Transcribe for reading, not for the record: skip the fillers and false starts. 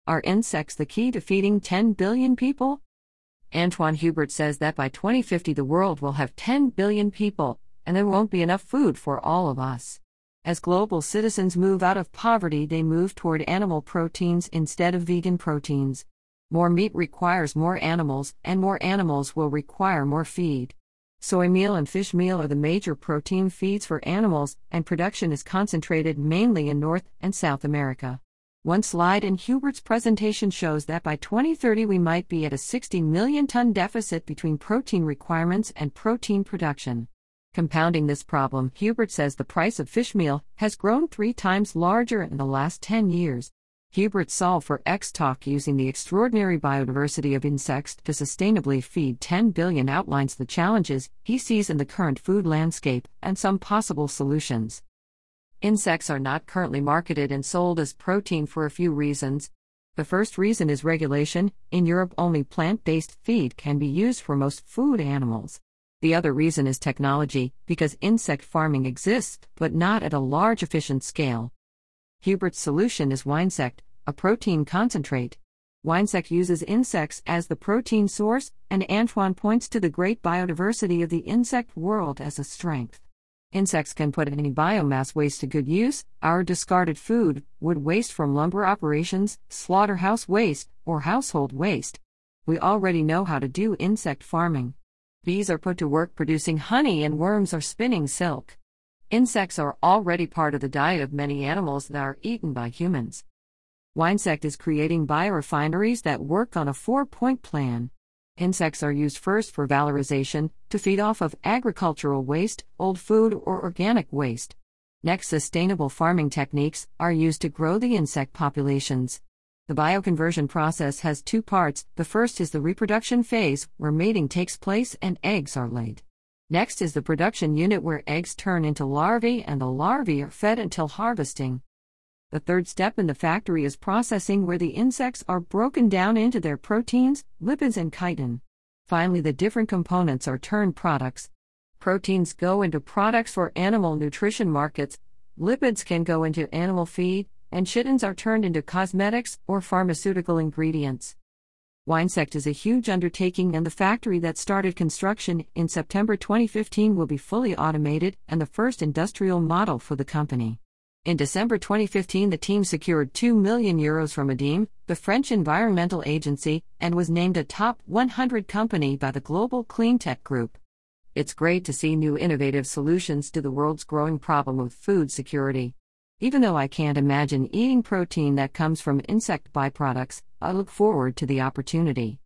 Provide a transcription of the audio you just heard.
Are insects the key to feeding 10 billion people? Antoine Hubert says that by 2050 the world will have 10 billion people, and there won't be enough food for all of us. As global citizens move out of poverty, they move toward animal proteins instead of vegan proteins. More meat requires more animals, and more animals will require more feed. Soy meal and fish meal are the major protein feeds for animals, and production is concentrated mainly in North and South America. One slide in Hubert's presentation shows that by 2030 we might be at a 60 million ton deficit between protein requirements and protein production. Compounding this problem, Hubert says the price of fish meal has grown 3 times larger in the last 10 years. Hubert solved for X-Talk using the extraordinary biodiversity of insects to sustainably feed 10 billion, outlines the challenges he sees in the current food landscape and some possible solutions. Insects are not currently marketed and sold as protein for a few reasons. The first reason is regulation. In Europe, only plant-based feed can be used for most food animals. The other reason is technology, because insect farming exists, but not at a large efficient scale. Hubert's solution is Winesect, a protein concentrate. Winesect uses insects as the protein source, and Antoine points to the great biodiversity of the insect world as a strength. Insects can put any biomass waste to good use: our discarded food, wood waste from lumber operations, slaughterhouse waste, or household waste. We already know how to do insect farming. Bees are put to work producing honey and worms are spinning silk. Insects are already part of the diet of many animals that are eaten by humans. Winesect is creating biorefineries that work on a 4-point plan. Insects are used first for valorization, to feed off of agricultural waste, old food, or organic waste. Next, sustainable farming techniques are used to grow the insect populations. The bioconversion process has 2 parts. The first is the reproduction phase, where mating takes place and eggs are laid. Next is the production unit, where eggs turn into larvae and the larvae are fed until harvesting. The third step in the factory is processing, where the insects are broken down into their proteins, lipids, and chitin. Finally, the different components are turned products. Proteins go into products for animal nutrition markets, lipids can go into animal feed, and chitins are turned into cosmetics or pharmaceutical ingredients. Winesect is a huge undertaking, and the factory that started construction in September 2015 will be fully automated and the first industrial model for the company. In December 2015, the team secured €2 million from ADEME, the French environmental agency, and was named a top 100 company by the Global Cleantech Group. It's great to see new innovative solutions to the world's growing problem of food security. Even though I can't imagine eating protein that comes from insect byproducts, I look forward to the opportunity.